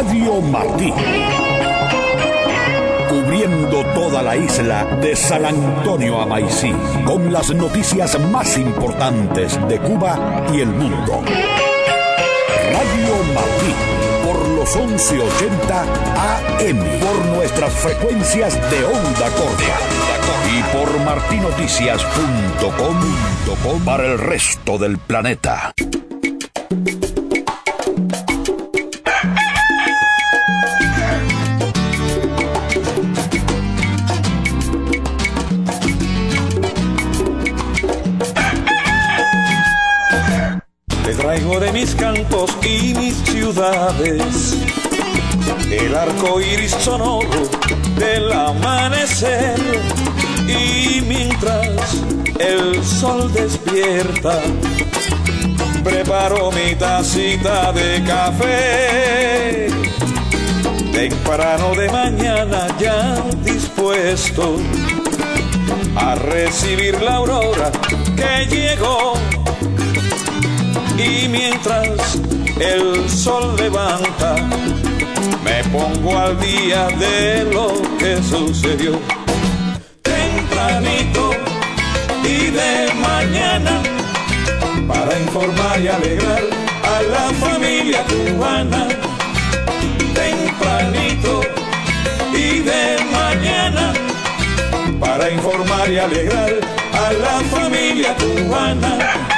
Radio Martí. Cubriendo toda la isla de San Antonio a Maicí, con las noticias más importantes de Cuba y el mundo. Radio Martí, por los 1180 AM, por nuestras frecuencias de onda corta y por martinoticias.com para el resto del planeta. Te traigo de mis campos y mis ciudades el arco iris sonoro del amanecer, y mientras el sol despierta preparo mi tacita de café. Temprano de mañana ya dispuesto a recibir la aurora que llegó. Y mientras el sol levanta, me pongo al día de lo que sucedió. Tempranito y de mañana, para informar y alegrar a la familia cubana. Tempranito y de mañana, para informar y alegrar a la familia cubana.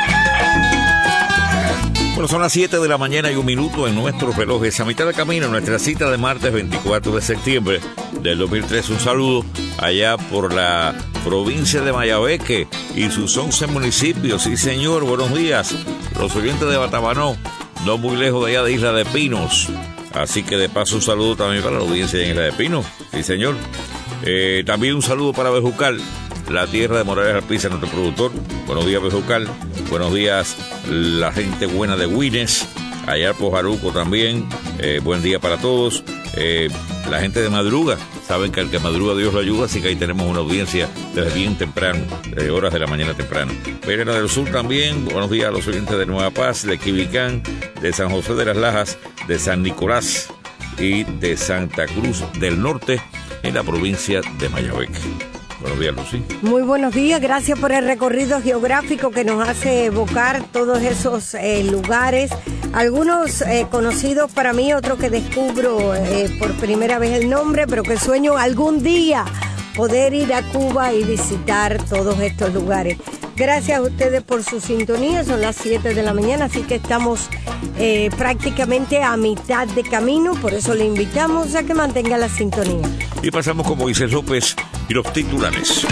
Bueno, son las 7 de la mañana y 1 minuto en nuestros relojes. A mitad de camino, nuestra cita de martes 24 de septiembre del 2013. Un saludo allá por la provincia de Mayabeque y sus 11 municipios. Sí, señor, buenos días. Los oyentes de Batabanó, no muy lejos de allá de Isla de Pinos. Así que de paso un saludo también para la audiencia en Isla de Pinos. Sí, señor. También un saludo para Bejucal, la tierra de Morales Alpiza, nuestro productor. Buenos días, Bejucal. Buenos días, la gente buena de Guines, allá por Jaruco también. Buen día para todos. La gente de Madruga, saben que al que madruga Dios lo ayuda, así que ahí tenemos una audiencia desde bien temprano, horas de la mañana temprano. Pereira del Sur también, buenos días a los oyentes de Nueva Paz, de Quibicán, de San José de las Lajas, de San Nicolás y de Santa Cruz del Norte, en la provincia de Mayabeque. Buenos días, Lucy. Muy buenos días, gracias por el recorrido geográfico que nos hace evocar todos esos lugares, algunos conocidos para mí, otros que descubro por primera vez el nombre, pero que sueño algún día poder ir a Cuba y visitar todos estos lugares. Gracias a ustedes por su sintonía, son las 7 de la mañana, así que estamos prácticamente a mitad de camino, por eso le invitamos a que mantenga la sintonía. Y pasamos con Moisés López y los titulares.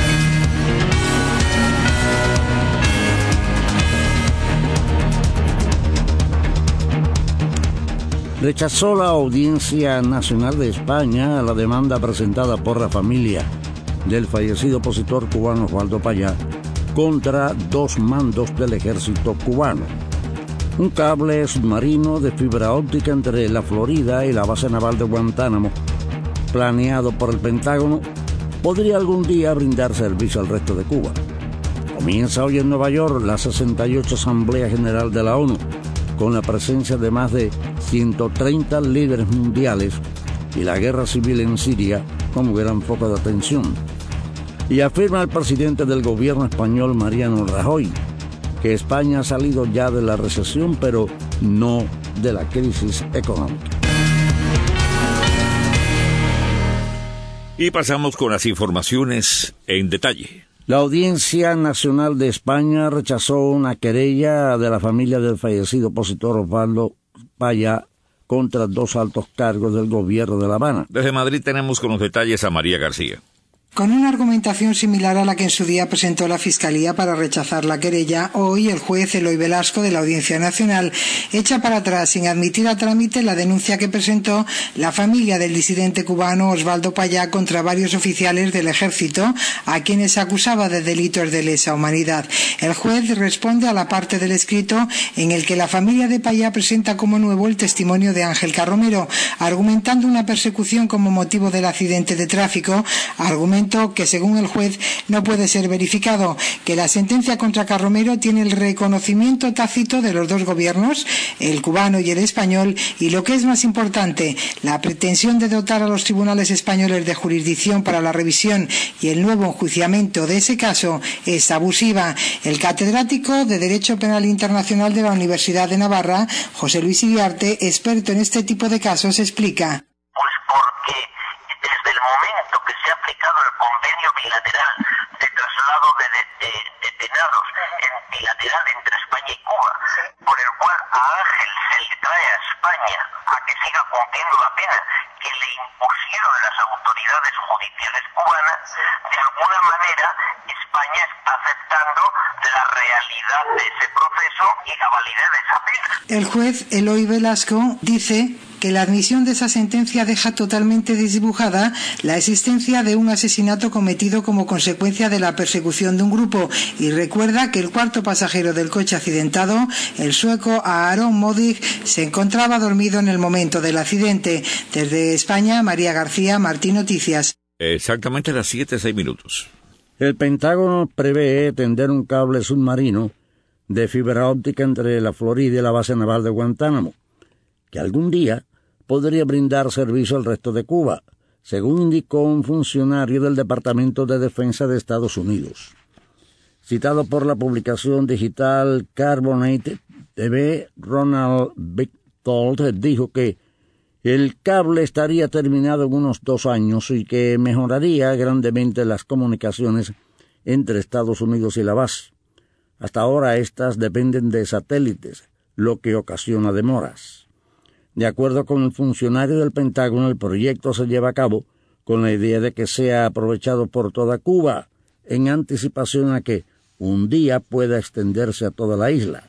Rechazó la Audiencia Nacional de España la demanda presentada por la familia del fallecido opositor cubano Osvaldo Payá contra 2 mandos del ejército cubano. Un cable submarino de fibra óptica entre la Florida y la base naval de Guantánamo, planeado por el Pentágono, podría algún día brindar servicio al resto de Cuba. Comienza hoy en Nueva York la 68 Asamblea General de la ONU, con la presencia de más de 130 líderes mundiales y la guerra civil en Siria como gran foco de atención. Y afirma el presidente del gobierno español, Mariano Rajoy, que España ha salido ya de la recesión, pero no de la crisis económica. Y pasamos con las informaciones en detalle. La Audiencia Nacional de España rechazó una querella de la familia del fallecido opositor Osvaldo Payá contra 2 altos cargos del gobierno de La Habana. Desde Madrid tenemos con los detalles a María García. Con una argumentación similar a la que en su día presentó la Fiscalía para rechazar la querella, hoy el juez Eloy Velasco de la Audiencia Nacional echa para atrás sin admitir a trámite la denuncia que presentó la familia del disidente cubano Osvaldo Payá contra varios oficiales del ejército a quienes acusaba de delitos de lesa humanidad. El juez responde a la parte del escrito en el que la familia de Payá presenta como nuevo el testimonio de Ángel Carromero, argumentando una persecución como motivo del accidente de tráfico, argumento argumento que según el juez no puede ser verificado, que la sentencia contra Carromero tiene el reconocimiento tácito de los dos gobiernos, el cubano y el español, y lo que es más importante, la pretensión de dotar a los tribunales españoles de jurisdicción para la revisión y el nuevo enjuiciamiento de ese caso es abusiva. El catedrático de Derecho Penal Internacional de la Universidad de Navarra, José Luis Iriarte, experto en este tipo de casos, explica. Pues porque desde el momento que se ha aplicado el convenio bilateral de traslado de detenados bilateral entre España y Cuba, por el cual a Ángel se le trae a España a que siga cumpliendo la pena que le impusieron las autoridades judiciales cubanas, de alguna manera España está aceptando la realidad de ese proceso y la validez de esa pena. El juez Eloy Velasco dice que la admisión de esa sentencia deja totalmente desdibujada la existencia de un asesinato cometido como consecuencia de la persecución de un grupo, y recuerda que el cuarto pasajero del coche accidentado, el sueco Aaron Modig, se encontraba dormido en el momento del accidente. Desde España, María García, Martín Noticias. Exactamente a las 7:06. El Pentágono prevé tender un cable submarino de fibra óptica entre la Florida y la base naval de Guantánamo, que algún día podría brindar servicio al resto de Cuba, según indicó un funcionario del Departamento de Defensa de Estados Unidos. Citado por la publicación digital Carbonate TV, Ronald Bechtold dijo que el cable estaría terminado en unos 2 años y que mejoraría grandemente las comunicaciones entre Estados Unidos y la base. Hasta ahora estas dependen de satélites, lo que ocasiona demoras. De acuerdo con el funcionario del Pentágono, el proyecto se lleva a cabo con la idea de que sea aprovechado por toda Cuba, en anticipación a que un día pueda extenderse a toda la isla.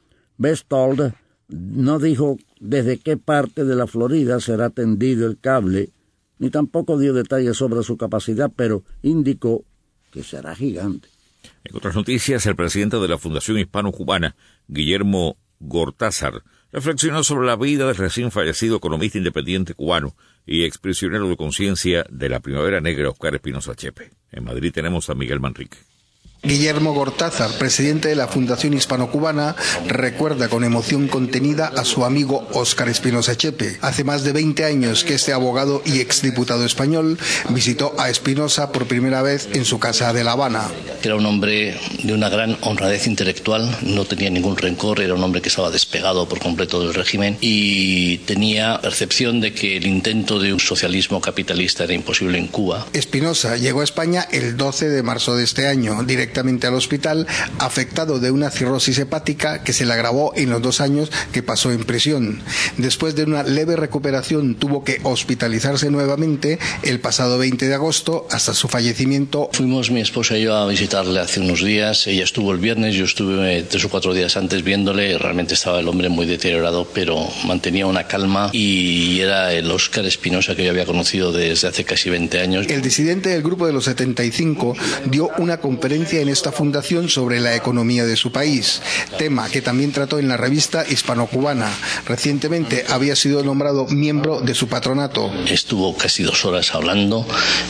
Bechtold no dijo desde qué parte de la Florida será tendido el cable, ni tampoco dio detalles sobre su capacidad, pero indicó que será gigante. En otras noticias, el presidente de la Fundación Hispano-Cubana, Guillermo Gortázar, reflexionó sobre la vida del recién fallecido economista independiente cubano y exprisionero de conciencia de la Primavera Negra, Óscar Espinosa Chepe. En Madrid tenemos a Miguel Manrique. Guillermo Gortázar, presidente de la Fundación Hispano-Cubana, recuerda con emoción contenida a su amigo Óscar Espinosa Chepe. Hace más de 20 años que este abogado y exdiputado español visitó a Espinosa por primera vez en su casa de La Habana. Era un hombre de una gran honradez intelectual, no tenía ningún rencor, era un hombre que estaba despegado por completo del régimen y tenía percepción de que el intento de un socialismo capitalista era imposible en Cuba. Espinosa llegó a España el 12 de marzo de este año, directamente al hospital, afectado de una cirrosis hepática que se le agravó en los 2 años que pasó en prisión. Después de una leve recuperación tuvo que hospitalizarse nuevamente el pasado 20 de agosto hasta su fallecimiento. Fuimos mi esposa y yo a visitarle hace unos días. Ella estuvo el viernes, yo estuve 3 o 4 días antes viéndole. Realmente estaba el hombre muy deteriorado, pero mantenía una calma y era el Óscar Espinosa que yo había conocido desde hace casi 20 años. El disidente del Grupo de los 75 dio una conferencia en esta fundación sobre la economía de su país, tema que también trató en la revista Hispano-Cubana. Recientemente había sido nombrado miembro de su patronato. Estuvo casi 2 horas hablando,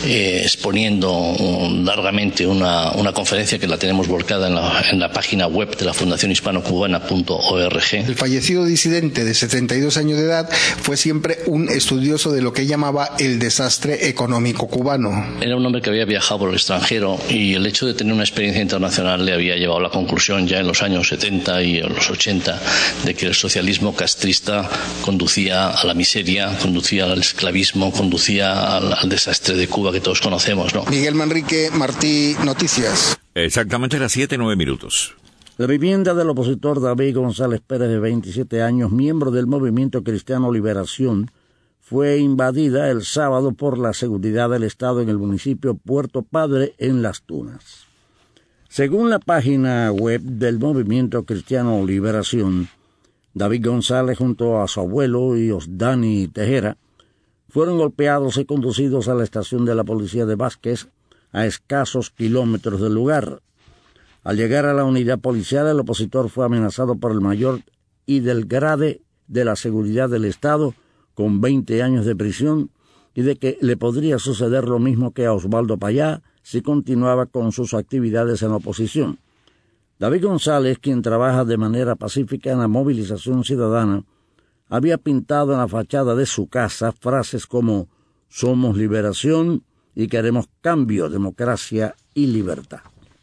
exponiendo largamente una conferencia que la tenemos volcada en la página web de la Fundación Hispano-Cubana.org. El fallecido disidente de 72 años de edad fue siempre un estudioso de lo que llamaba el desastre económico cubano. Era un hombre que había viajado por el extranjero y el hecho de tener una experiencia internacional le había llevado a la conclusión ya en los años 70 y en los 80 de que el socialismo castrista conducía a la miseria, conducía al esclavismo, conducía al desastre de Cuba que todos conocemos, ¿no? Miguel Manrique, Martí, Noticias. Exactamente a las 7:09. La vivienda del opositor David González Pérez, de 27 años, miembro del Movimiento Cristiano Liberación, fue invadida el sábado por la seguridad del Estado en el municipio Puerto Padre, en Las Tunas. Según la página web del Movimiento Cristiano Liberación, David González junto a su abuelo y Osdani Tejera fueron golpeados y conducidos a la estación de la policía de Vázquez, a escasos kilómetros del lugar. Al llegar a la unidad policial, el opositor fue amenazado por el mayor y del grade de la seguridad del Estado con 20 años de prisión y de que le podría suceder lo mismo que a Osvaldo Payá si continuaba con sus actividades en la oposición. David González, quien trabaja de manera pacífica en la movilización ciudadana, había pintado en la fachada de su casa frases como «Somos liberación» y «Queremos cambio, democracia y libertad».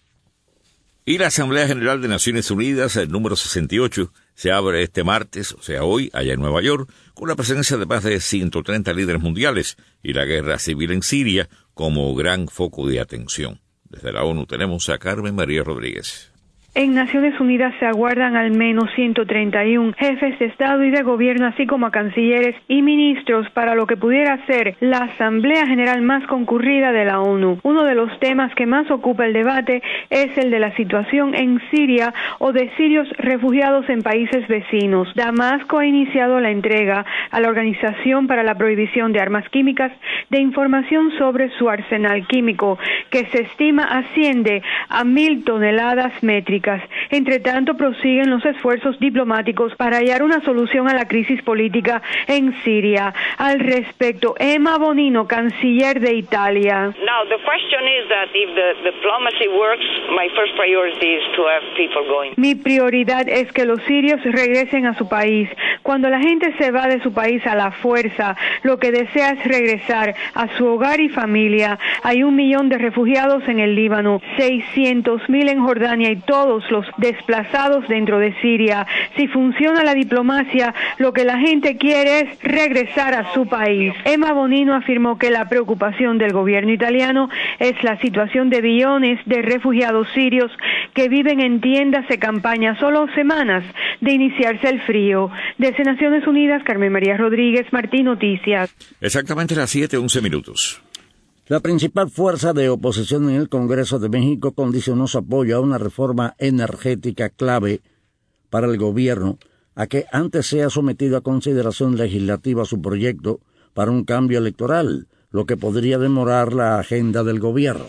Y la Asamblea General de Naciones Unidas, el número 68, se abre este martes, o sea hoy, allá en Nueva York, con la presencia de más de 130 líderes mundiales y la guerra civil en Siria como gran foco de atención. Desde la ONU tenemos a Carmen María Rodríguez. En Naciones Unidas se aguardan al menos 131 jefes de Estado y de Gobierno, así como a cancilleres y ministros, para lo que pudiera ser la Asamblea General más concurrida de la ONU. Uno de los temas que más ocupa el debate es el de la situación en Siria o de sirios refugiados en países vecinos. Damasco ha iniciado la entrega a la Organización para la Prohibición de Armas Químicas de información sobre su arsenal químico, que se estima asciende a 1.000 toneladas métricas. Entre tanto, prosiguen los esfuerzos diplomáticos para hallar una solución a la crisis política en Siria. Al respecto, Emma Bonino, canciller de Italia. Now, the question is that if the diplomacy works, my first priority is to have people going. Mi prioridad es que los sirios regresen a su país. Cuando la gente se va de su país a la fuerza, lo que desea es regresar a su hogar y familia. Hay 1 millón de refugiados en el Líbano, 600,000 en Jordania y todos los desplazados dentro de Siria. Si funciona la diplomacia, lo que la gente quiere es regresar a su país. Emma Bonino afirmó que la preocupación del gobierno italiano es la situación de billones de refugiados sirios que viven en tiendas de campaña solo semanas de iniciarse el frío. Desde Naciones Unidas, Carmen María Rodríguez, Martín Noticias. Exactamente las 7:11. La principal fuerza de oposición en el Congreso de México condicionó su apoyo a una reforma energética clave para el gobierno a que antes sea sometido a consideración legislativa su proyecto para un cambio electoral, lo que podría demorar la agenda del gobierno.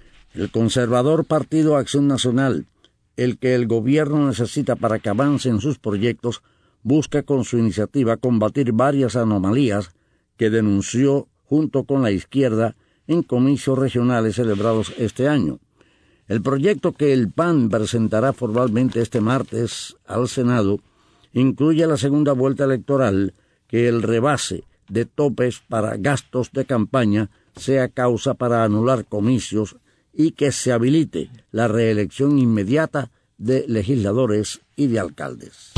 El conservador Partido Acción Nacional, el que el gobierno necesita para que avancen sus proyectos, busca con su iniciativa combatir varias anomalías que denunció junto con la izquierda en comicios regionales celebrados este año. El proyecto que el PAN presentará formalmente este martes al Senado incluye la segunda vuelta electoral, que el rebase de topes para gastos de campaña sea causa para anular comicios y que se habilite la reelección inmediata de legisladores y de alcaldes.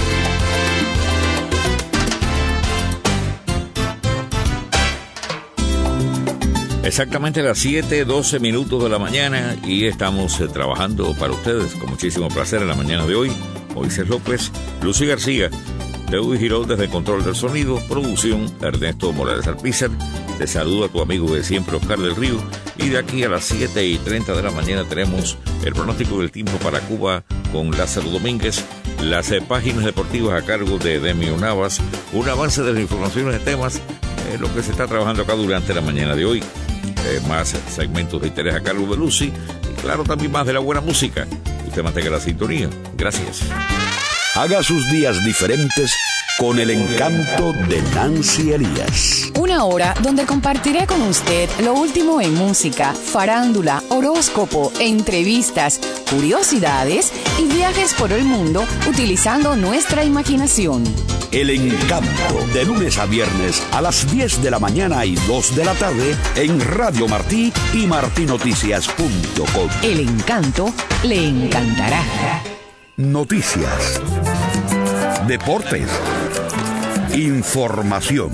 Exactamente las 7:12 de la mañana y estamos trabajando para ustedes con muchísimo placer en la mañana de hoy. Moisés López, Lucy García, Teudy Girón desde el control del sonido, producción Ernesto Morales Alpizar. Te saluda tu amigo de siempre, Oscar del Río, y de aquí a las 7:30 de la mañana tenemos el pronóstico del tiempo para Cuba con Lázaro Domínguez, las páginas deportivas a cargo de Demio Navas, un avance de las informaciones de temas, lo que se está trabajando acá durante la mañana de hoy. Más segmentos de interés a cargo de Lucy y claro también más de la buena música. Usted mantenga la sintonía. Gracias. Haga sus días diferentes con el encanto de Nancy Elías. Una hora donde compartiré con usted lo último en música, farándula, horóscopo, entrevistas, curiosidades y viajes por el mundo utilizando nuestra imaginación. El encanto, de lunes a viernes a las 10 de la mañana y 2 de la tarde en Radio Martí y martinoticias.com. El encanto le encantará. Noticias, deportes, información.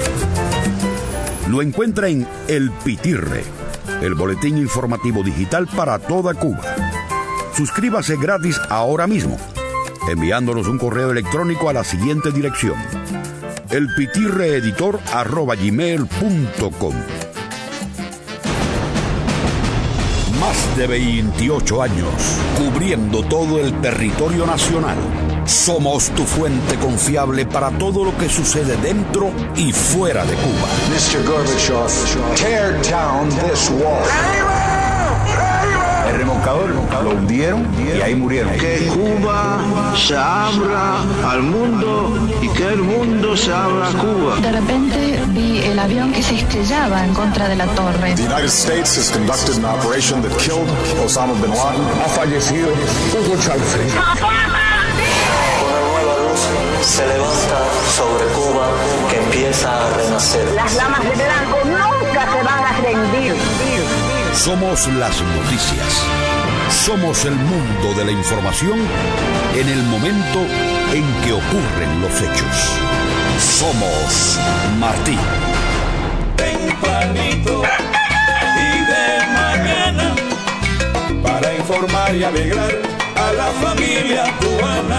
Lo encuentra en El Pitirre, el boletín informativo digital para toda Cuba. Suscríbase gratis ahora mismo, enviándonos un correo electrónico a la siguiente dirección: elpitirreeditor@gmail.com. Más de 28 años cubriendo todo el territorio nacional. Somos tu fuente confiable para todo lo que sucede dentro y fuera de Cuba. Mr. Gorbachev, tear down this wall. el remolcador, lo hundieron y ahí murieron. Que Cuba se abra al mundo y que el mundo se abra a Cuba. De repente vi el avión que se estrellaba en contra de la torre. The United States has conducted an operation that killed Osama bin Laden. Ha fallecido Hugo Chávez. Una nueva luz se levanta sobre Cuba que empieza a renacer. Las damas de blanco nunca se van a rendir. Somos las noticias. Somos el mundo de la información en el momento en que ocurren los hechos. Somos Martí. Tempranito y de mañana para informar y alegrar a la familia cubana.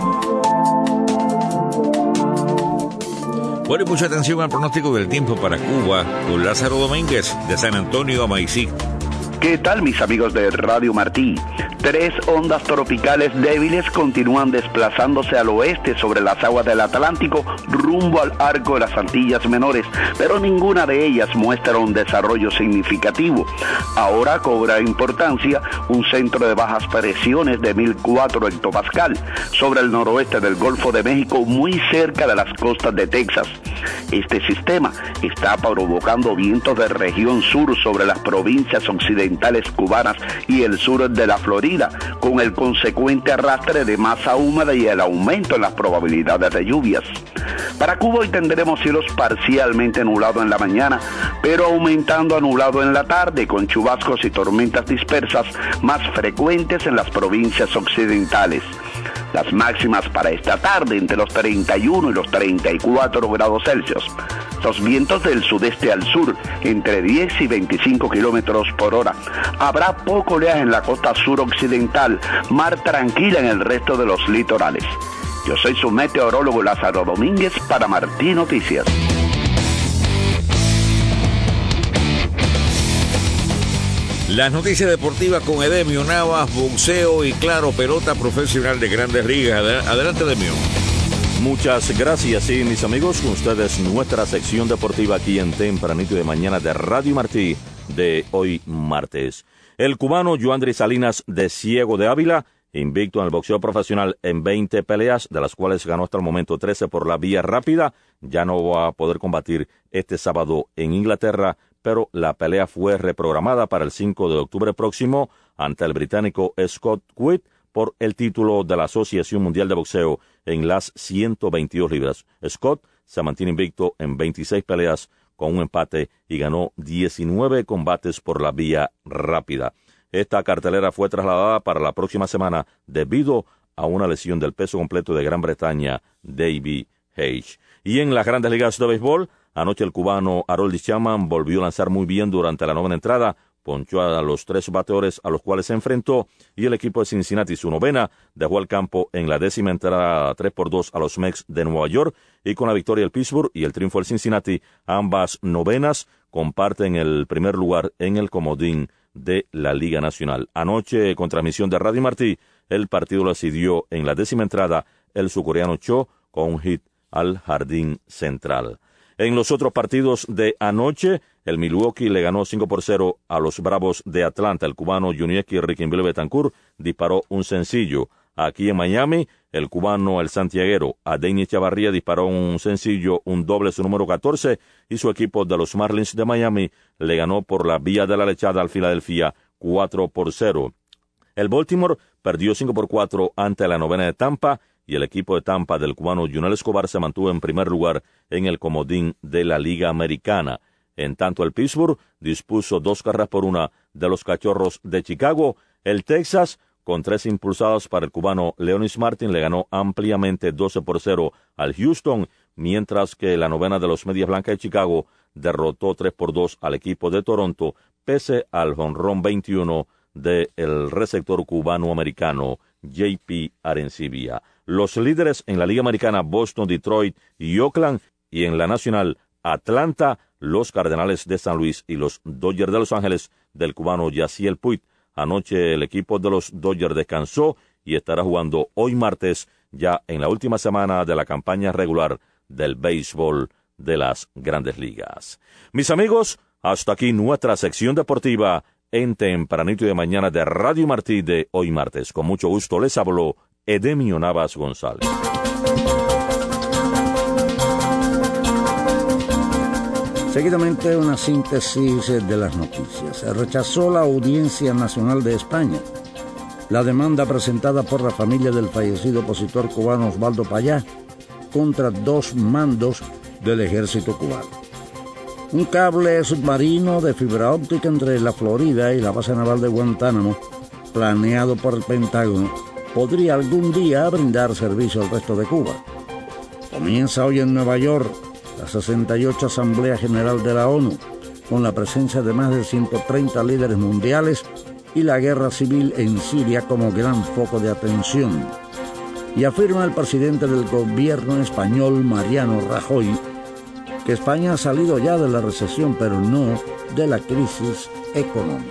Bueno, y mucha atención al pronóstico del tiempo para Cuba con Lázaro Domínguez de San Antonio a Maicí. ¿Qué tal, mis amigos de Radio Martí? 3 ondas tropicales débiles continúan desplazándose al oeste sobre las aguas del Atlántico rumbo al arco de las Antillas Menores, pero ninguna de ellas muestra un desarrollo significativo. Ahora cobra importancia un centro de bajas presiones de 1004 hectopascal sobre el noroeste del Golfo de México, muy cerca de las costas de Texas. Este sistema está provocando vientos de región sur sobre las provincias occidentales cubanas y el sur de la Florida, con el consecuente arrastre de masa húmeda y el aumento en las probabilidades de lluvias. Para Cuba hoy tendremos cielos parcialmente nublados en la mañana, pero aumentando a nublado en la tarde, con chubascos y tormentas dispersas más frecuentes en las provincias occidentales. Las máximas para esta tarde entre los 31 y los 34 grados Celsius. Los vientos del sudeste al sur entre 10 y 25 kilómetros por hora. Habrá poco oleaje en la costa suroccidental, mar tranquila en el resto de los litorales. Yo soy su meteorólogo Lázaro Domínguez para Martí Noticias. Las noticias deportivas con Edemio Navas, boxeo y claro, pelota profesional de Grandes Ligas. Adelante, Edemio. Muchas gracias, sí, mis amigos, con ustedes nuestra sección deportiva aquí en Tempranito de Mañana de Radio Martí de hoy martes. El cubano Yoandri Salinas de Ciego de Ávila, invicto en el boxeo profesional en 20 peleas, de las cuales ganó hasta el momento 13 por la vía rápida, ya no va a poder combatir este sábado en Inglaterra, pero la pelea fue reprogramada para el 5 de octubre próximo ante el británico Scott Witt por el título de la Asociación Mundial de Boxeo en las 122 libras. Scott se mantiene invicto en 26 peleas con un empate y ganó 19 combates por la vía rápida. Esta cartelera fue trasladada para la próxima semana debido a una lesión del peso completo de Gran Bretaña, Davey H. Y en las Grandes Ligas de Béisbol, anoche el cubano Aroldis Chapman volvió a lanzar muy bien durante la novena entrada, ponchó a los 3 bateadores a los cuales se enfrentó y el equipo de Cincinnati, su novena, dejó al campo en la 10ª entrada 3-2 a los Mets de Nueva York, y con la victoria del Pittsburgh y el triunfo del Cincinnati, ambas novenas comparten el primer lugar en el comodín de la Liga Nacional. Anoche, con transmisión de Radio Martí, el partido lo decidió en la 10ª entrada el surcoreano Cho con un hit al jardín central. En los otros partidos de anoche, el Milwaukee le ganó 5-0 a los Bravos de Atlanta. El cubano Junieki Riquinville Betancourt disparó un sencillo. Aquí en Miami, el cubano El Santiaguero Adeini Chavarría disparó un sencillo, un doble, su número 14, y su equipo de los Marlins de Miami le ganó por la vía de la lechada al Filadelfia 4-0. El Baltimore perdió 5-4 ante la novena de Tampa, y el equipo de Tampa del cubano Junel Escobar se mantuvo en primer lugar en el comodín de la Liga Americana. En tanto, el Pittsburgh dispuso 2-1 de los Cachorros de Chicago. El Texas, con 3 impulsados para el cubano Leonis Martin, le ganó ampliamente 12-0 al Houston, mientras que la novena de los Medias Blancas de Chicago derrotó 3-2 al equipo de Toronto, pese al jonrón 21 del receptor cubano-americano J.P. Arencibia. Los líderes en la Liga Americana, Boston, Detroit y Oakland, y en la Nacional, Atlanta, los Cardenales de San Luis y los Dodgers de Los Ángeles del cubano Yasiel Puig. Anoche el equipo de los Dodgers descansó y estará jugando hoy martes, ya en la última semana de la campaña regular del béisbol de las Grandes Ligas. Mis amigos, hasta aquí nuestra sección deportiva en Tempranito de Mañana de Radio Martí de hoy martes. Con mucho gusto les habló Edemio Navas González. Seguidamente, una síntesis de las noticias. Rechazó la Audiencia Nacional de España la demanda presentada por la familia del fallecido opositor cubano Osvaldo Payá contra 2 mandos del ejército cubano. Un cable submarino de fibra óptica entre la Florida y la base naval de Guantánamo, planeado por el Pentágono, podría algún día brindar servicio al resto de Cuba. Comienza hoy en Nueva York la 68 Asamblea General de la ONU, con la presencia de más de 130 líderes mundiales y la guerra civil en Siria como gran foco de atención. Y afirma el presidente del gobierno español, Mariano Rajoy, que España ha salido ya de la recesión, pero no de la crisis económica.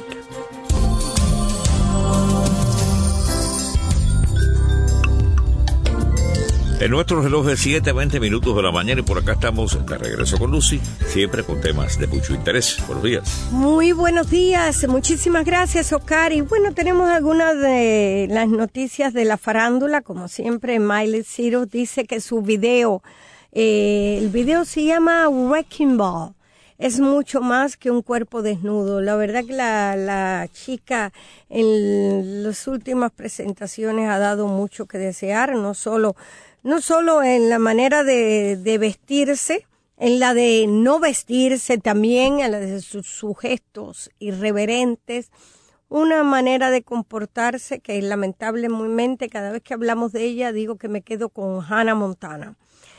En nuestro reloj de 7:20 minutos de la mañana, y por acá estamos de regreso con Lucy, siempre con temas de mucho interés. Buenos días. Muy buenos días, muchísimas gracias, Oscar. Y bueno, tenemos algunas de las noticias de la farándula. Como siempre, Miley Cyrus dice que su video, el video se llama Wrecking Ball. Es mucho más que un cuerpo desnudo. La verdad que la chica en las últimas presentaciones ha dado mucho que desear, no solo en la manera de vestirse, en la de no vestirse también, en la de sus gestos irreverentes, una manera de comportarse que lamentablemente cada vez que hablamos de ella digo que me quedo con Hannah Montana.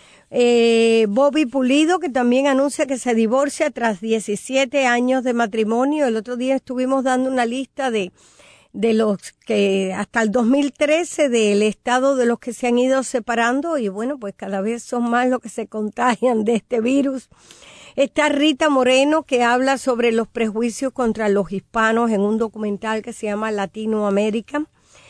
Bobby Pulido, que también anuncia que se divorcia tras 17 años de matrimonio. El otro día estuvimos dando una lista de los que hasta el 2013 del estado de los que se han ido separando, y bueno, pues cada vez son más los que se contagian de este virus. Está Rita Moreno, que habla sobre los prejuicios contra los hispanos en un documental que se llama Latinoamérica.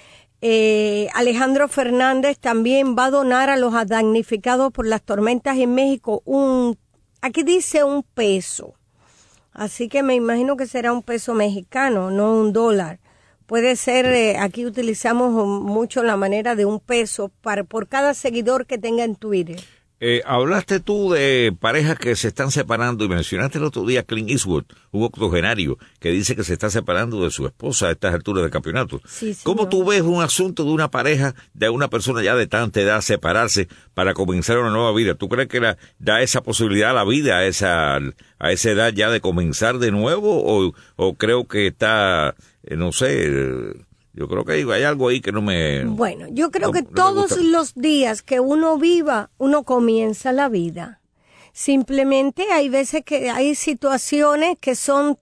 Alejandro Fernández también va a donar a los damnificados por las tormentas en México aquí dice $1. Así que me imagino que será $1 mexicano, no $1. Puede ser, aquí utilizamos mucho la manera de $1 por cada seguidor que tenga en Twitter. Hablaste tú de parejas que se están separando y mencionaste el otro día a Clint Eastwood, un octogenario que dice que se está separando de su esposa a estas alturas del campeonato. Sí, ¿cómo tú ves un asunto de una pareja, de una persona ya de tanta edad, separarse para comenzar una nueva vida? ¿Tú crees que da esa posibilidad a la vida a esa edad ya de comenzar de nuevo? ¿O creo que está, no sé... Yo creo que hay algo ahí que no me... Bueno, yo creo que todos los días que uno viva, uno comienza la vida. Simplemente hay veces que hay situaciones que son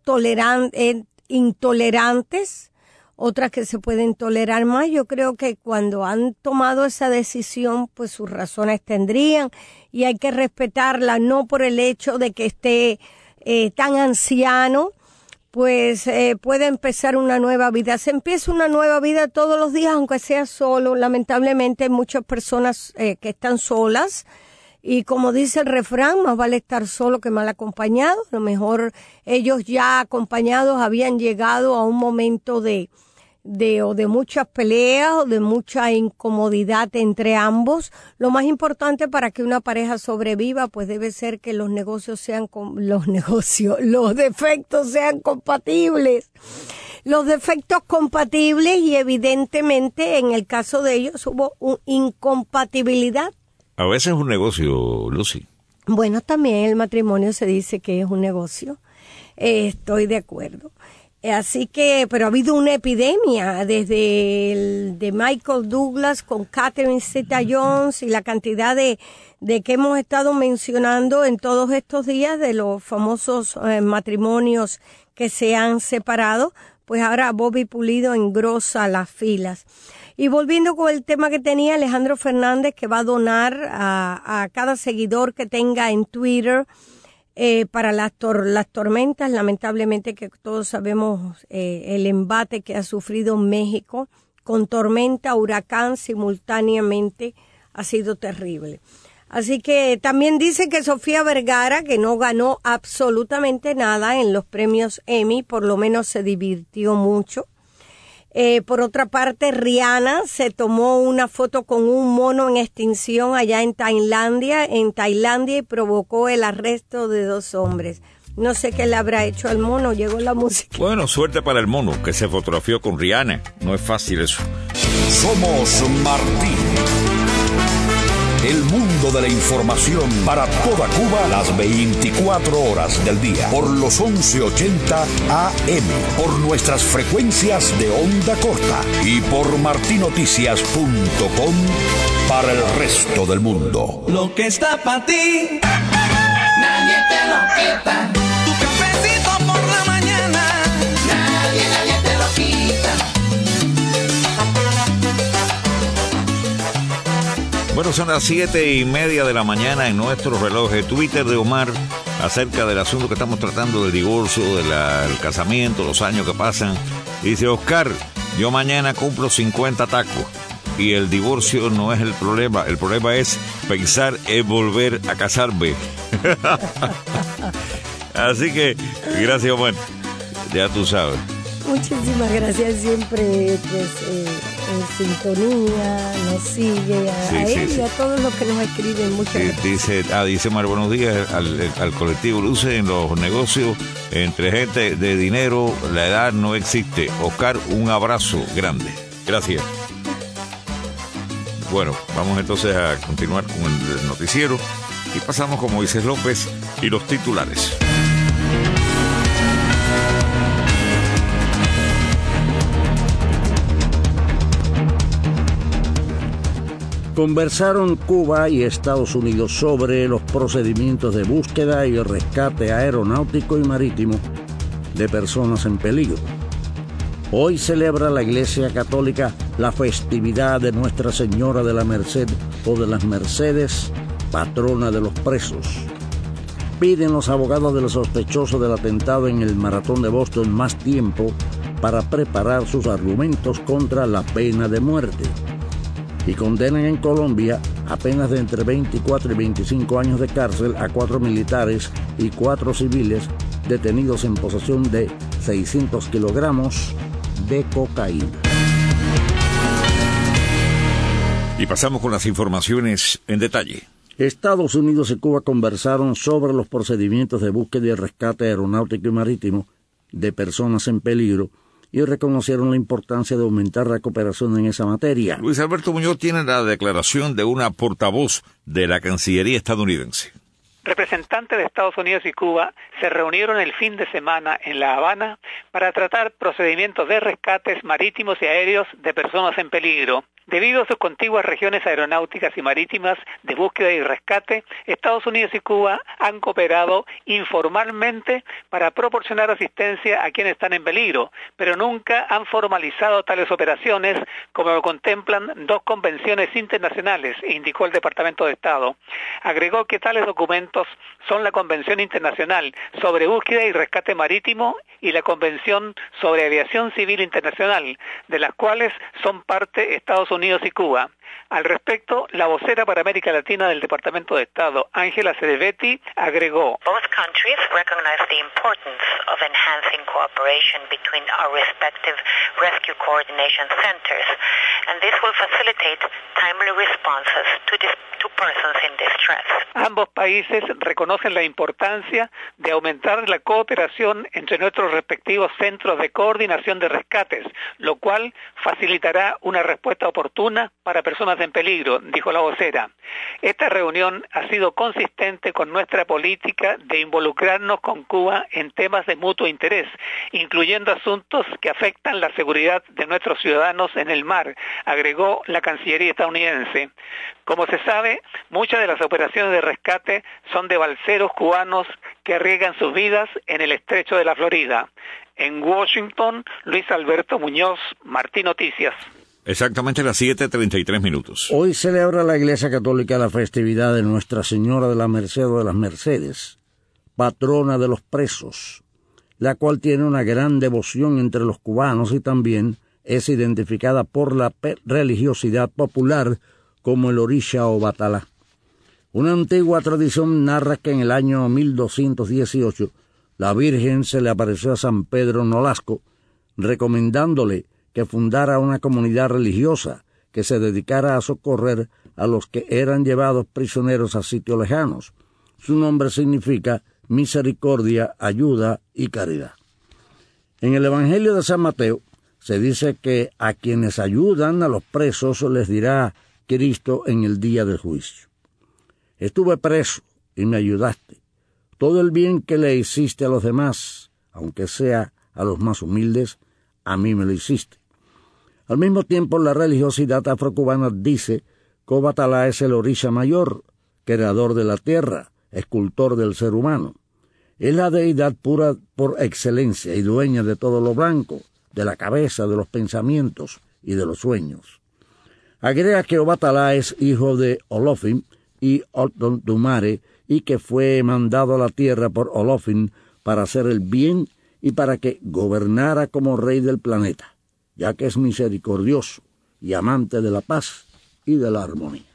intolerantes, otras que se pueden tolerar más. Yo creo que cuando han tomado esa decisión, pues sus razones tendrían, y hay que respetarla, no por el hecho de que esté tan anciano, pues puede empezar una nueva vida. Se empieza una nueva vida todos los días, aunque sea solo. Lamentablemente hay muchas personas que están solas, y como dice el refrán, más vale estar solo que mal acompañado. A lo mejor ellos ya acompañados habían llegado a un momento de muchas peleas o de mucha incomodidad entre ambos. Lo más importante para que una pareja sobreviva, pues debe ser que los defectos sean compatibles. Los defectos compatibles, y evidentemente en el caso de ellos hubo incompatibilidad. A veces es un negocio, Lucy. Bueno, también el matrimonio se dice que es un negocio. Estoy de acuerdo. Así que, pero ha habido una epidemia desde el de Michael Douglas con Catherine Zeta-Jones, y la cantidad de que hemos estado mencionando en todos estos días de los famosos matrimonios que se han separado. Pues ahora Bobby Pulido engrosa las filas. Y volviendo con el tema que tenía Alejandro Fernández, que va a donar a cada seguidor que tenga en Twitter para las tormentas, lamentablemente, que todos sabemos el embate que ha sufrido México con tormenta, huracán simultáneamente, ha sido terrible. Así que también dice que Sofía Vergara, que no ganó absolutamente nada en los premios Emmy, por lo menos se divirtió mucho. Por otra parte, Rihanna se tomó una foto con un mono en extinción allá en Tailandia y provocó el arresto de 2 hombres. No sé qué le habrá hecho al mono, llegó la música. Bueno, suerte para el mono, que se fotografió con Rihanna. No es fácil eso. Somos Martí. El mundo de la información para toda Cuba las 24 horas del día. Por los 1180 AM. Por nuestras frecuencias de onda corta. Y por martinoticias.com para el resto del mundo. Lo que está para ti, nadie te lo quita. Tu cafecito por la mañana, nadie te lo quita. Bueno, son las 7:30 de la mañana en nuestro reloj. Twitter de Omar acerca del asunto que estamos tratando, del divorcio, del casamiento, los años que pasan. Dice: Oscar, yo mañana cumplo 50 tacos y el divorcio no es el problema es pensar en volver a casarme. Así que, gracias, Omar. Ya tú sabes. Muchísimas gracias, siempre en sintonía, nos sigue a él y a todos los que nos escriben. Muchas gracias. Dice Mar, buenos días al colectivo Luce. En los negocios entre gente de dinero la edad no existe. Oscar, un abrazo grande. Gracias. Bueno, vamos entonces a continuar con el noticiero y pasamos con Moisés López y los titulares. Conversaron Cuba y Estados Unidos sobre los procedimientos de búsqueda y rescate aeronáutico y marítimo de personas en peligro. Hoy celebra la Iglesia Católica la festividad de Nuestra Señora de la Merced o de las Mercedes, patrona de los presos. Piden los abogados de los sospechosos del atentado en el Maratón de Boston más tiempo para preparar sus argumentos contra la pena de muerte. Y condenan en Colombia a penas de entre 24 y 25 años de cárcel a 4 militares y 4 civiles detenidos en posesión de 600 kilogramos de cocaína. Y pasamos con las informaciones en detalle. Estados Unidos y Cuba conversaron sobre los procedimientos de búsqueda y rescate aeronáutico y marítimo de personas en peligro y reconocieron la importancia de aumentar la cooperación en esa materia. Luis Alberto Muñoz tiene la declaración de una portavoz de la Cancillería estadounidense. Representantes de Estados Unidos y Cuba se reunieron el fin de semana en La Habana para tratar procedimientos de rescates marítimos y aéreos de personas en peligro. Debido a sus contiguas regiones aeronáuticas y marítimas de búsqueda y rescate, Estados Unidos y Cuba han cooperado informalmente para proporcionar asistencia a quienes están en peligro, pero nunca han formalizado tales operaciones como lo contemplan 2 convenciones internacionales, indicó el Departamento de Estado. Agregó que tales documentos son la Convención Internacional sobre Búsqueda y Rescate Marítimo y la Convención sobre Aviación Civil Internacional, de las cuales son parte Estados Unidos y Cuba. Al respecto, la vocera para América Latina del Departamento de Estado, Ángela Cedevetti, agregó: Both countries recognize the importance of enhancing cooperation between our respective rescue coordination centers, and this will facilitate timely responses to persons in distress. Ambos países reconocen la importancia de aumentar la cooperación entre nuestros respectivos centros de coordinación de rescates, lo cual facilitará una respuesta oportuna para personas en peligro, dijo la vocera. Esta reunión ha sido consistente con nuestra política de involucrarnos con Cuba en temas de mutuo interés, incluyendo asuntos que afectan la seguridad de nuestros ciudadanos en el mar, agregó la Cancillería estadounidense. Como se sabe, muchas de las operaciones de rescate son de balseros cubanos que arriesgan sus vidas en el estrecho de la Florida. En Washington, Luis Alberto Muñoz, Martí Noticias. Exactamente las 7:33. Hoy celebra la Iglesia Católica la festividad de Nuestra Señora de la Merced o de las Mercedes, patrona de los presos, la cual tiene una gran devoción entre los cubanos y también es identificada por la religiosidad popular como el Orisha o Batalá. Una antigua tradición narra que en el año 1218 la Virgen se le apareció a San Pedro Nolasco, recomendándole que fundara una comunidad religiosa que se dedicara a socorrer a los que eran llevados prisioneros a sitios lejanos. Su nombre significa misericordia, ayuda y caridad. En el Evangelio de San Mateo se dice que a quienes ayudan a los presos les dirá Cristo en el día del juicio: estuve preso y me ayudaste. Todo el bien que le hiciste a los demás, aunque sea a los más humildes, a mí me lo hiciste. Al mismo tiempo, la religiosidad afrocubana dice que Obatalá es el Orisha mayor, creador de la tierra, escultor del ser humano. Es la deidad pura por excelencia y dueña de todo lo blanco, de la cabeza, de los pensamientos y de los sueños. Agrega que Obatalá es hijo de Olofin y Otontumare, y que fue mandado a la tierra por Olofin para hacer el bien y para que gobernara como rey del planeta, ya que es misericordioso y amante de la paz y de la armonía.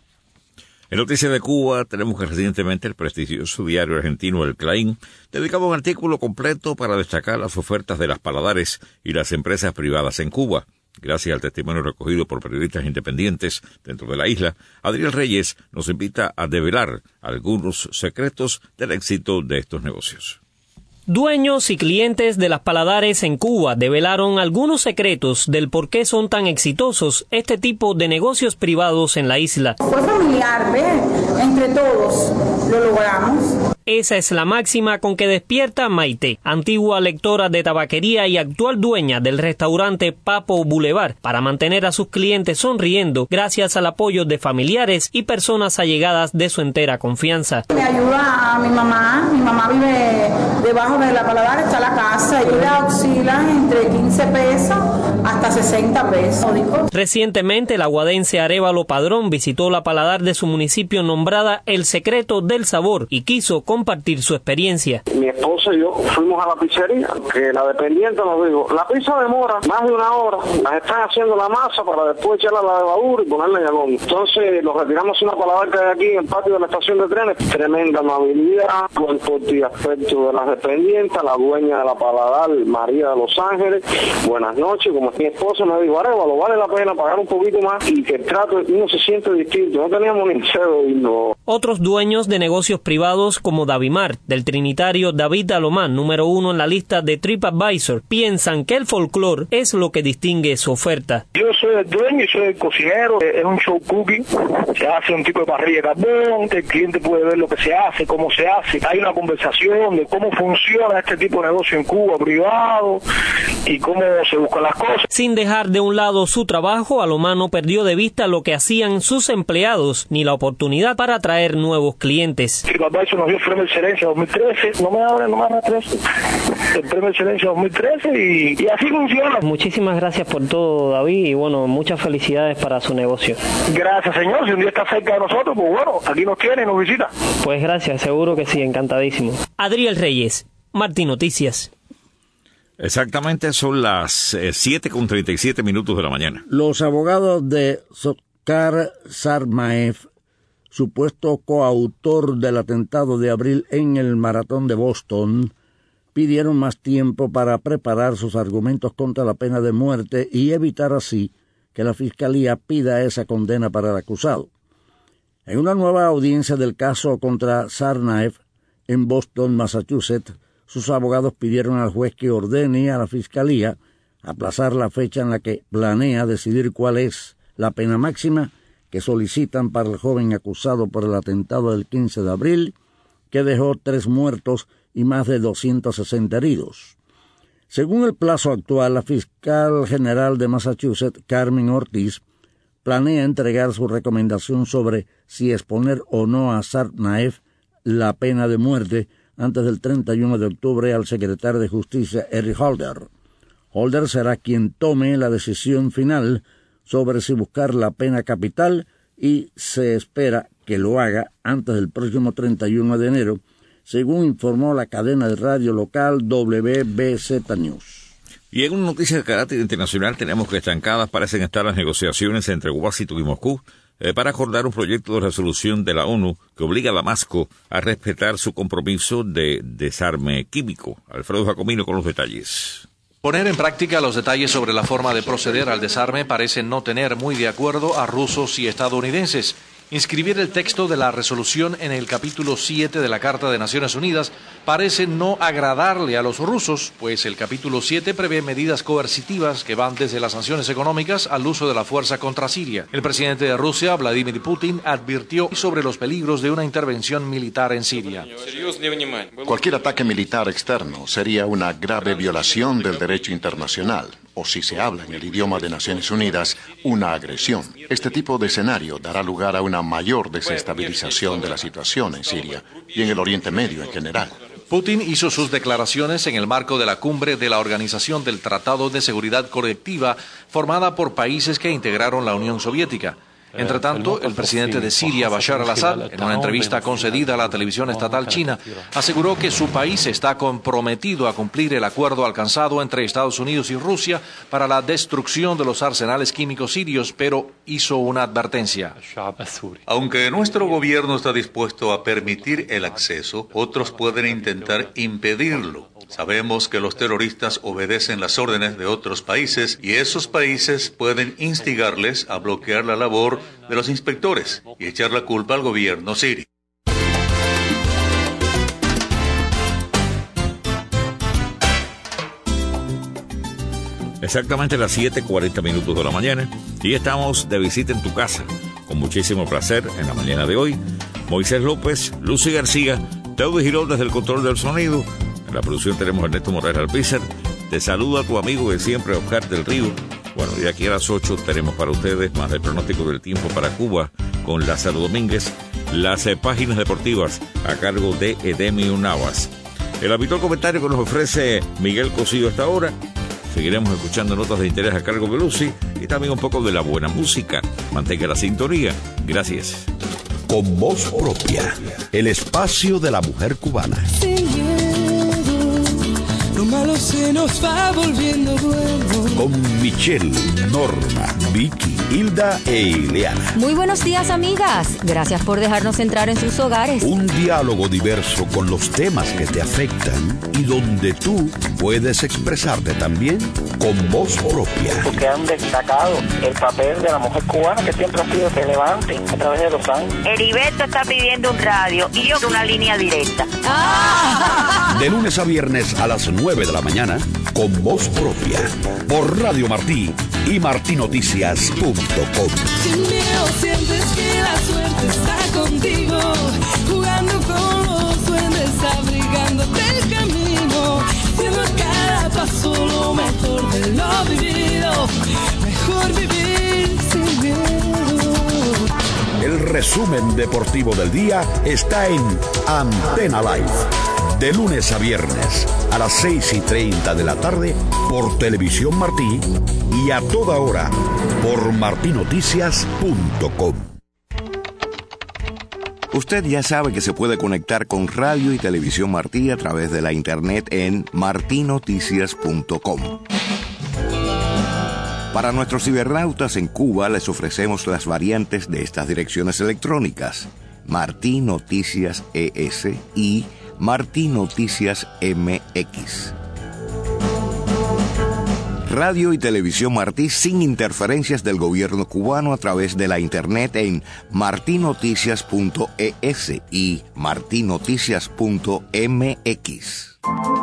En noticias de Cuba tenemos que recientemente el prestigioso diario argentino El Clarín dedicaba un artículo completo para destacar las ofertas de las Paladares y las empresas privadas en Cuba. Gracias al testimonio recogido por periodistas independientes dentro de la isla, Adriel Reyes nos invita a develar algunos secretos del éxito de estos negocios. Dueños y clientes de las Paladares en Cuba develaron algunos secretos del por qué son tan exitosos este tipo de negocios privados en la isla. Fue familiar, ¿ves? Entre todos lo logramos. Esa es la máxima con que despierta Maite, antigua lectora de tabaquería y actual dueña del restaurante Papo Boulevard, para mantener a sus clientes sonriendo gracias al apoyo de familiares y personas allegadas de su entera confianza. Me ayuda a mi mamá vive debajo de la Paladar, está la casa, y la oscilan entre 15 pesos hasta 60 pesos. Recientemente el aguadense Arévalo Padrón visitó la Paladar de su municipio nombrada El Secreto del Sabor y quiso compartir su experiencia. Mi esposa y yo fuimos a la pizzería, que la dependiente nos dijo, la pizza demora más de una hora, las están haciendo la masa para después echarla a la levadura y ponerla en el horno. Entonces los retiramos a una Paladar que hay aquí en el patio de la estación de trenes. Tremenda amabilidad, buen porte y aspecto de las dependientes, la dueña de la Paladar, María de Los Ángeles. Buenas noches, como mi esposa me dijo, Arévalo, vale la pena pagar un poquito más y que el trato uno se siente distinto. No teníamos ni deseo de irnos. Otros dueños de negocios privados como Davimar, del trinitario David Alomán, número 1 en la lista de TripAdvisor, piensan que el folclore es lo que distingue su oferta. Yo soy el dueño y soy el cocinero, es un show cooking, se hace un tipo de parrilla de carbón, el cliente puede ver lo que se hace, cómo se hace, hay una conversación de cómo funciona este tipo de negocio en Cuba privado y cómo se buscan las cosas. Sin dejar de un lado su trabajo, Alomán no perdió de vista lo que hacían sus empleados ni la oportunidad para atraer nuevos clientes. TripAdvisor nos dio el premio de excelencia 2013, no me abre 13, el premio de excelencia 2013 y así funciona. Muchísimas gracias por todo, David, y bueno, muchas felicidades para su negocio. Gracias, señor, si un día está cerca de nosotros, pues bueno, aquí nos tiene y nos visita. Pues gracias, seguro que sí, encantadísimo. Adriel Reyes, Martí Noticias. Exactamente, son las 7:37 de la mañana. Los abogados de Dzhokhar Sarmayev, supuesto coautor del atentado de abril en el maratón de Boston, pidieron más tiempo para preparar sus argumentos contra la pena de muerte y evitar así que la Fiscalía pida esa condena para el acusado. En una nueva audiencia del caso contra Sarnaev en Boston, Massachusetts, sus abogados pidieron al juez que ordene a la Fiscalía aplazar la fecha en la que planea decidir cuál es la pena máxima que solicitan para el joven acusado por el atentado del 15 de abril, que dejó 3 muertos y más de 260 heridos. Según el plazo actual, la fiscal general de Massachusetts, Carmen Ortiz, planea entregar su recomendación sobre si exponer o no a Sarnaev la pena de muerte antes del 31 de octubre al secretario de Justicia, Eric Holder. Holder será quien tome la decisión final sobre si buscar la pena capital y se espera que lo haga antes del próximo 31 de enero, según informó la cadena de radio local WBZ News. Y en una noticia de carácter internacional tenemos que estancadas parecen estar las negociaciones entre Washington y Moscú para acordar un proyecto de resolución de la ONU que obliga a Damasco a respetar su compromiso de desarme químico. Alfredo Jacomino con los detalles. Poner en práctica los detalles sobre la forma de proceder al desarme parece no tener muy de acuerdo a rusos y estadounidenses. Inscribir el texto de la resolución en el capítulo 7 de la Carta de Naciones Unidas parece no agradarle a los rusos, pues el capítulo 7 prevé medidas coercitivas que van desde las sanciones económicas al uso de la fuerza contra Siria. El presidente de Rusia, Vladimir Putin, advirtió sobre los peligros de una intervención militar en Siria. Cualquier ataque militar externo sería una grave violación del derecho internacional, o si se habla en el idioma de Naciones Unidas, una agresión. Este tipo de escenario dará lugar a una mayor desestabilización de la situación en Siria y en el Oriente Medio en general. Putin hizo sus declaraciones en el marco de la cumbre de la Organización del Tratado de Seguridad Colectiva formada por países que integraron la Unión Soviética. Entre tanto, el presidente de Siria, Bashar al-Assad, en una entrevista concedida a la televisión estatal china, aseguró que su país está comprometido a cumplir el acuerdo alcanzado entre Estados Unidos y Rusia para la destrucción de los arsenales químicos sirios, pero hizo una advertencia. Aunque nuestro gobierno está dispuesto a permitir el acceso, otros pueden intentar impedirlo. Sabemos que los terroristas obedecen las órdenes de otros países y esos países pueden instigarles a bloquear la labor de los inspectores y echar la culpa al gobierno sirio. Exactamente las 7:40 de la mañana y estamos de visita en tu casa. Con muchísimo placer en la mañana de hoy, Moisés López, Lucy García, Teudo Girón desde el control del sonido. En la producción tenemos a Ernesto Morales Alpizar. Te saluda tu amigo de siempre, Oscar del Río. Bueno, y aquí a las 8 tenemos para ustedes más del pronóstico del tiempo para Cuba con Lázaro Domínguez, las páginas deportivas a cargo de Edemio Navas. El habitual comentario que nos ofrece Miguel Cosío hasta ahora. Seguiremos escuchando notas de interés a cargo de Lucy y también un poco de la buena música. Mantenga la sintonía. Gracias. Con voz propia, el espacio de la mujer cubana. Lo malo se nos va volviendo bueno. Con Michelle, Norma, Vicky, Hilda e Ileana. Muy buenos días, amigas. Gracias por dejarnos entrar en sus hogares. Un diálogo diverso con los temas que te afectan y donde tú puedes expresarte también con voz propia. Porque han destacado el papel de la mujer cubana que siempre ha sido relevante a través de los años. Heriberto está pidiendo un radio y yo una línea directa. De lunes a viernes a las 9 de la mañana, con voz propia, por Radio Martí y martinoticias.com. Sin miedo sientes que la suerte está contigo, jugando con los duendes, abrigándote el camino, siendo cada paso lo mejor de lo vivido, mejor vivir sin miedo. El resumen deportivo del día está en Antena Live. De lunes a viernes a las 6:30 de la tarde por Televisión Martí y a toda hora por martinoticias.com. Usted ya sabe que se puede conectar con Radio y Televisión Martí a través de la internet en martinoticias.com. Para nuestros cibernautas en Cuba les ofrecemos las variantes de estas direcciones electrónicas: Martí Noticias ES y Martí Noticias MX. Radio y Televisión Martí sin interferencias del gobierno cubano a través de la internet en martinoticias.es y martinoticias.mx.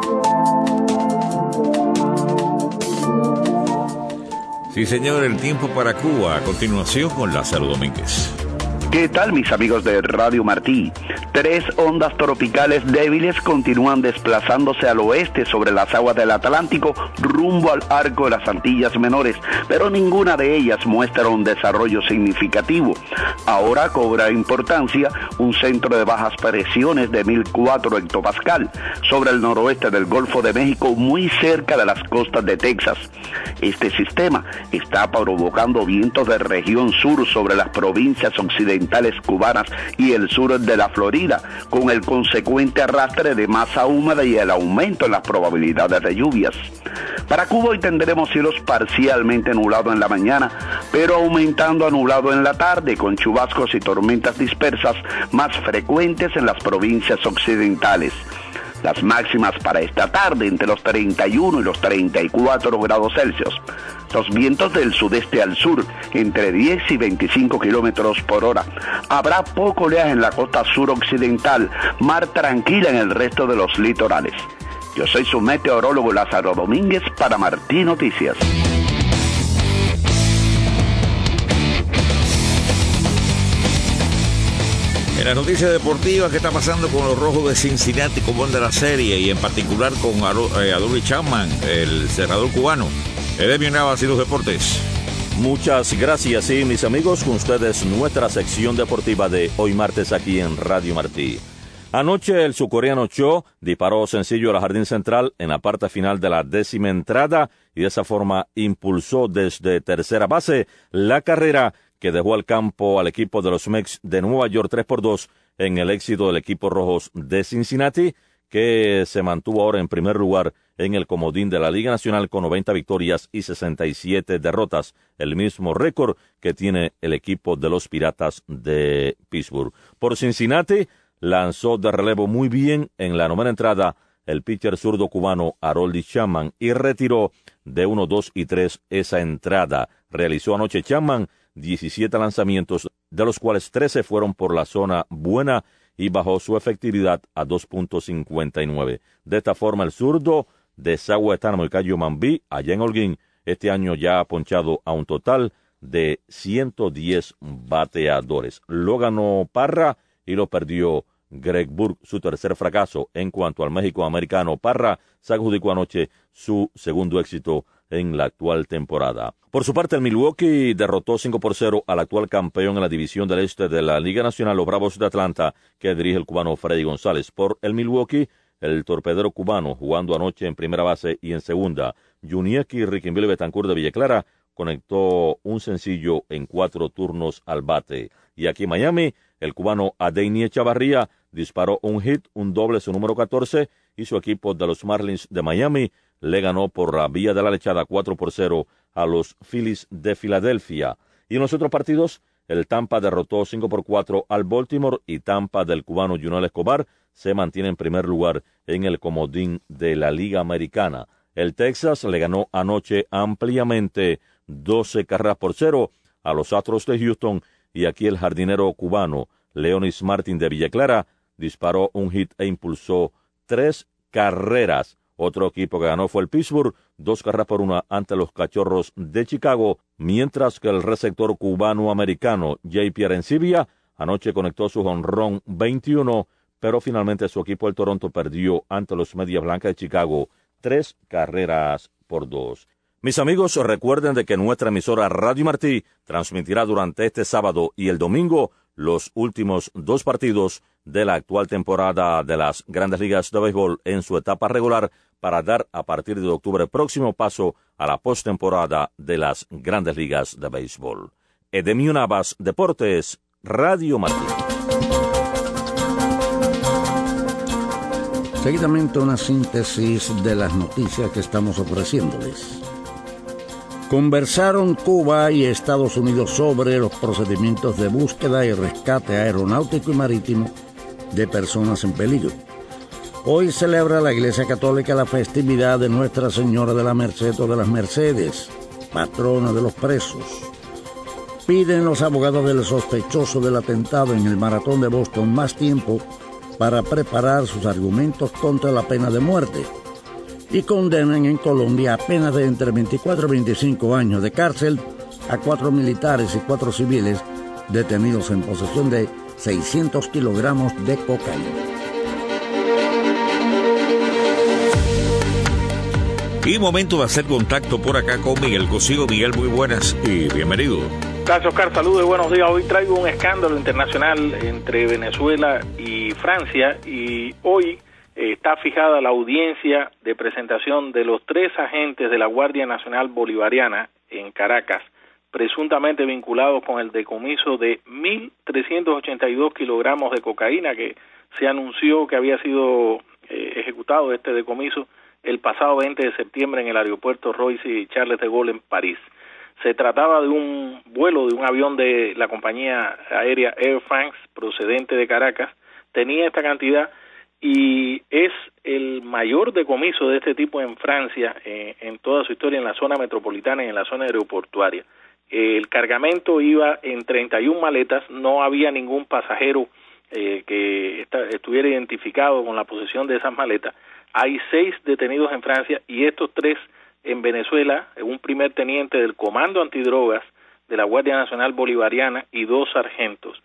Sí, señor, el tiempo para Cuba. A continuación con Lázaro Domínguez. ¿Qué tal, mis amigos de Radio Martí? 3 ondas tropicales débiles continúan desplazándose al oeste sobre las aguas del Atlántico rumbo al arco de las Antillas Menores, pero ninguna de ellas muestra un desarrollo significativo. Ahora cobra importancia un centro de bajas presiones de 1004 hectopascal sobre el noroeste del Golfo de México, muy cerca de las costas de Texas. Este sistema está provocando vientos de región sur sobre las provincias occidentales cubanas y el sur de la Florida, Florida, con el consecuente arrastre de masa húmeda y el aumento en las probabilidades de lluvias. Para Cuba hoy tendremos cielos parcialmente nublados en la mañana, pero aumentando a nublado en la tarde, con chubascos y tormentas dispersas más frecuentes en las provincias occidentales. Las máximas para esta tarde entre los 31 y los 34 grados Celsius. Los vientos del sudeste al sur entre 10 y 25 kilómetros por hora. Habrá poco oleaje en la costa suroccidental, mar tranquila en el resto de los litorales. Yo soy su meteorólogo Lázaro Domínguez para Martí Noticias. En las noticias deportivas, ¿qué está pasando con los Rojos de Cincinnati como de la serie y en particular con Aroldis Chapman, el cerrador cubano? Edemio Navas y los deportes. Muchas gracias, y mis amigos, con ustedes nuestra sección deportiva de hoy martes aquí en Radio Martí. Anoche el surcoreano Cho disparó sencillo al jardín central en la parte final de la 10ª entrada y de esa forma impulsó desde tercera base la carrera que dejó al campo al equipo de los Mets de Nueva York 3-2 en el éxito del equipo Rojos de Cincinnati, que se mantuvo ahora en primer lugar en el comodín de la Liga Nacional con 90 victorias y 67 derrotas, el mismo récord que tiene el equipo de los Piratas de Pittsburgh. Por Cincinnati lanzó de relevo muy bien en la 9ª entrada el pitcher zurdo cubano Aroldis Chapman y retiró de 1, 2 y 3 esa entrada. Realizó anoche Chapman 17 lanzamientos, de los cuales 13 fueron por la zona buena y bajó su efectividad a 2.59. De esta forma, el zurdo de Sahuetano y Cayo Mambí, allá en Holguín, este año ya ha ponchado a un total de 110 bateadores. Lo ganó Parra y lo perdió Greg Burke, su tercer fracaso. En cuanto al México-americano, Parra se adjudicó anoche su segundo éxito en la actual temporada. Por su parte, el Milwaukee derrotó 5-0 al actual campeón en la división del este de la Liga Nacional, los Bravos de Atlanta, que dirige el cubano Freddy González. Por el Milwaukee, el torpedero cubano, jugando anoche en primera base y en segunda, Junieki Riquinville Betancourt de Villa Clara, conectó un sencillo en 4 turnos al bate. Y aquí en Miami, el cubano Adeini Echavarría disparó un hit, un doble, su número 14, y su equipo de los Marlins de Miami le ganó por la vía de la lechada 4-0 a los Phillies de Filadelfia. Y en los otros partidos, el Tampa derrotó 5-4 al Baltimore y Tampa del cubano Junel Escobar se mantiene en primer lugar en el comodín de la Liga Americana. El Texas le ganó anoche ampliamente 12-0 a los Astros de Houston y aquí el jardinero cubano Leonis Martin de Villa Clara disparó un hit e impulsó 3 carreras. Otro equipo que ganó fue el Pittsburgh, 2-1 ante los Cachorros de Chicago, mientras que el receptor cubano-americano J.P. Arencibia anoche conectó su jonrón 21, pero finalmente su equipo el Toronto perdió ante los Medias Blancas de Chicago 3-2. Mis amigos, recuerden de que nuestra emisora Radio Martí transmitirá durante este sábado y el domingo los últimos 2 partidos de la actual temporada de las Grandes Ligas de Béisbol en su etapa regular para dar a partir de octubre próximo paso a la postemporada de las Grandes Ligas de Béisbol. Edemio Navas, Deportes, Radio Martí. Seguidamente una síntesis de las noticias que estamos ofreciéndoles. Conversaron Cuba y Estados Unidos sobre los procedimientos de búsqueda y rescate aeronáutico y marítimo de personas en peligro. Hoy celebra la Iglesia Católica la festividad de Nuestra Señora de la Merced o de las Mercedes, patrona de los presos. Piden los abogados del sospechoso del atentado en el Maratón de Boston más tiempo para preparar sus argumentos contra la pena de muerte. Y condenan en Colombia a penas de entre 24 y 25 años de cárcel a 4 militares y 4 civiles detenidos en posesión de 600 kilogramos de cocaína. Y momento de hacer contacto por acá con Miguel Cosío. Miguel, muy buenas y bienvenido. Gracias, Oscar. Saludos y buenos días. Hoy traigo un escándalo internacional entre Venezuela y Francia y hoy está fijada la audiencia de presentación de los 3 agentes de la Guardia Nacional Bolivariana en Caracas presuntamente vinculados con el decomiso de 1.382 kilogramos de cocaína que se anunció que había sido ejecutado este decomiso el pasado 20 de septiembre en el aeropuerto Roissy y Charles de Gaulle en París. Se trataba de un vuelo de un avión de la compañía aérea Air France procedente de Caracas. Tenía esta cantidad y es el mayor decomiso de este tipo en Francia en toda su historia, en la zona metropolitana y en la zona aeroportuaria. El cargamento iba en 31 maletas, no había ningún pasajero que estuviera identificado con la posesión de esas maletas. Hay 6 detenidos en Francia y estos 3 en Venezuela, un primer teniente del Comando Antidrogas de la Guardia Nacional Bolivariana y 2 sargentos.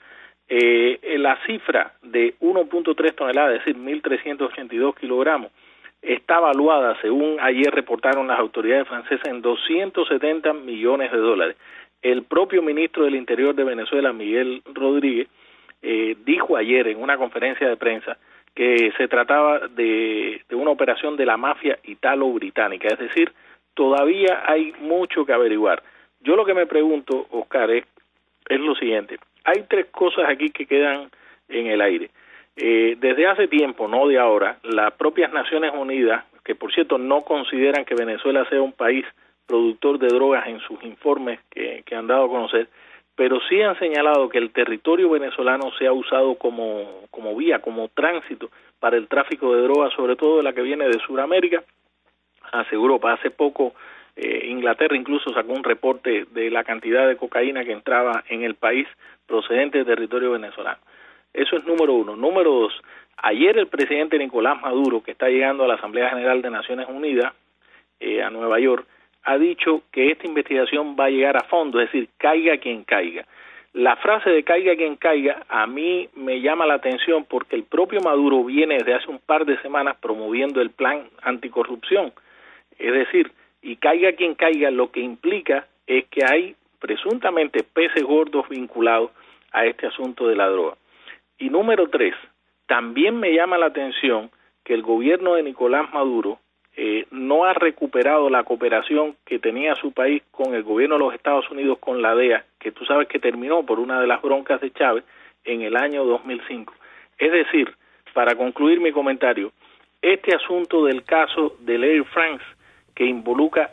La cifra de 1.3 toneladas, es decir, 1.382 kilogramos, está evaluada, según ayer reportaron las autoridades francesas, en 270 millones de dólares. El propio ministro del Interior de Venezuela, Miguel Rodríguez, dijo ayer en una conferencia de prensa que se trataba de una operación de la mafia italo-británica, es decir, todavía hay mucho que averiguar. Yo lo que me pregunto, Oscar, es lo siguiente. Hay 3 cosas aquí que quedan en el aire. Desde hace tiempo, no de ahora, las propias Naciones Unidas, que por cierto no consideran que Venezuela sea un país productor de drogas en sus informes que han dado a conocer, pero sí han señalado que el territorio venezolano se ha usado como vía, como tránsito para el tráfico de drogas, sobre todo de la que viene de Sudamérica hacia Europa. Hace poco Inglaterra incluso sacó un reporte de la cantidad de cocaína que entraba en el país procedente del territorio venezolano. Eso es número 1. Número 2, ayer el presidente Nicolás Maduro, que está llegando a la Asamblea General de Naciones Unidas, a Nueva York, ha dicho que esta investigación va a llegar a fondo, es decir, caiga quien caiga. La frase de caiga quien caiga a mí me llama la atención porque el propio Maduro viene desde hace un par de semanas promoviendo el plan anticorrupción. Es decir, y caiga quien caiga, lo que implica es que hay presuntamente peces gordos vinculados a este asunto de la droga. Y número 3, también me llama la atención que el gobierno de Nicolás Maduro no ha recuperado la cooperación que tenía su país con el gobierno de los Estados Unidos, con la DEA, que tú sabes que terminó por una de las broncas de Chávez en el año 2005. Es decir, para concluir mi comentario, este asunto del caso del Air France, que involucra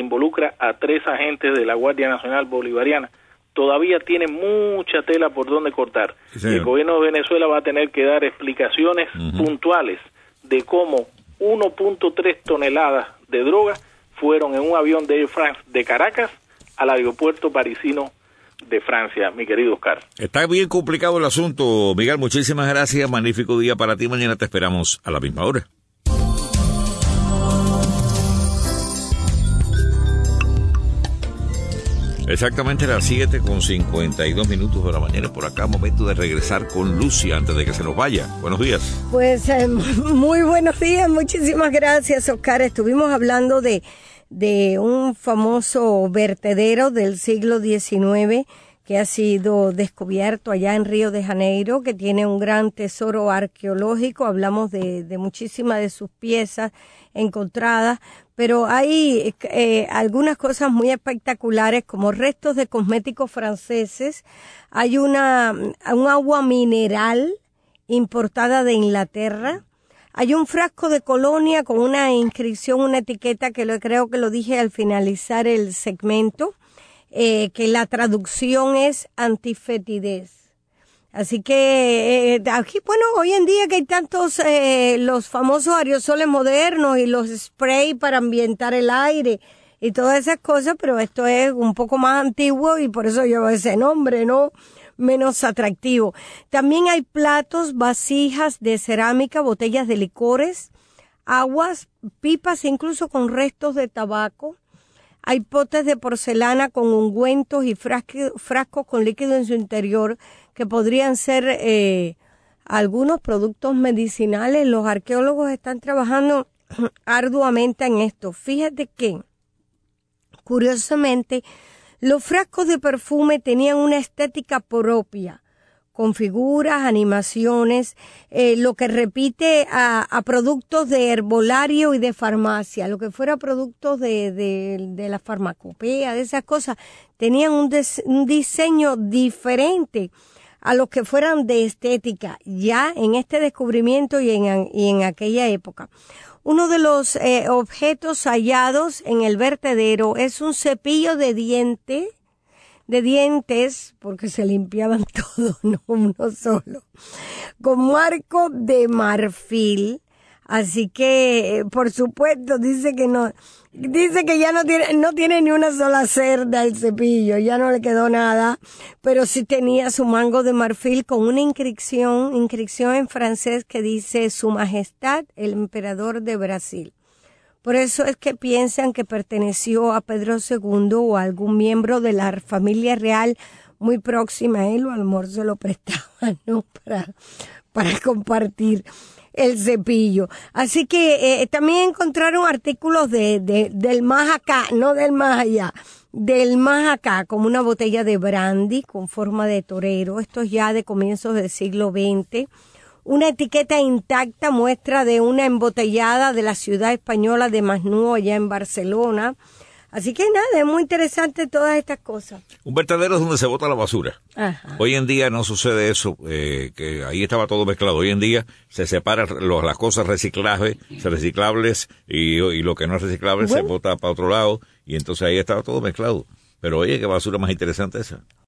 a 3 agentes de la Guardia Nacional Bolivariana, todavía tiene mucha tela por donde cortar. Sí, el gobierno de Venezuela va a tener que dar explicaciones puntuales de cómo 1.3 toneladas de droga fueron en un avión de Air France de Caracas al aeropuerto parisino de Francia, mi querido Oscar. Está bien complicado el asunto, Miguel. Muchísimas gracias. Magnífico día para ti. Mañana te esperamos a la misma hora. Exactamente las 7:52 de la mañana por acá. Momento de regresar con Lucia antes de que se nos vaya. Buenos días. Pues muy buenos días. Muchísimas gracias, Oscar. Estuvimos hablando de un famoso vertedero del siglo XIX que ha sido descubierto allá en Río de Janeiro, que tiene un gran tesoro arqueológico. Hablamos de muchísimas de sus piezas encontradas, pero hay algunas cosas muy espectaculares como restos de cosméticos franceses. Hay un agua mineral importada de Inglaterra. Hay un frasco de colonia con una inscripción, una etiqueta que creo que lo dije al finalizar el segmento, que la traducción es antifetidez. Así que aquí, bueno, hoy en día que hay tantos, los famosos aerosoles modernos y los spray para ambientar el aire y todas esas cosas, pero esto es un poco más antiguo y por eso lleva ese nombre, ¿no? Menos atractivo. También hay platos, vasijas de cerámica, botellas de licores, aguas, pipas, incluso con restos de tabaco. Hay potes de porcelana con ungüentos y frascos con líquido en su interior que podrían ser algunos productos medicinales. Los arqueólogos están trabajando arduamente en esto. Fíjate que, curiosamente, los frascos de perfume tenían una estética propia, con figuras, animaciones, lo que repite a productos de herbolario y de farmacia, lo que fuera productos de la farmacopea, de esas cosas, tenían un diseño diferente a los que fueran de estética, ya en este descubrimiento y en aquella época. Uno de los objetos hallados en el vertedero es un cepillo de dientes, porque se limpiaban todos, no uno solo, con marco de marfil. Así que, por supuesto, dice que ya no tiene ni una sola cerda el cepillo, ya no le quedó nada, pero sí tenía su mango de marfil con una inscripción en francés que dice Su Majestad el Emperador de Brasil. Por eso es que piensan que perteneció a Pedro II o a algún miembro de la familia real muy próxima a él, o a lo mejor se lo prestaban, ¿no? Para compartir el cepillo. Así que también encontraron artículos del más acá, no del más allá, del más acá, como una botella de brandy con forma de torero. Esto es ya de comienzos del siglo XX. Una etiqueta intacta, muestra de una embotellada de la ciudad española de Masnou, allá en Barcelona. Así que nada, es muy interesante todas estas cosas. Un vertedero es donde se bota la basura. Ajá. Hoy en día no sucede eso, que ahí estaba todo mezclado. Hoy en día se separan las cosas reciclables y lo que no es reciclable se bota para otro lado, y entonces ahí estaba todo mezclado. Pero oye, qué basura más interesante esa.